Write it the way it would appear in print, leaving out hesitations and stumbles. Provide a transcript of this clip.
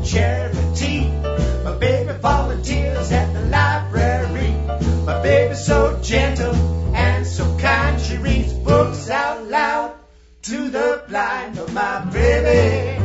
charity. My baby volunteers at the library. My baby's so gentle and so kind. She reads books out loud to the blind. Oh, my baby.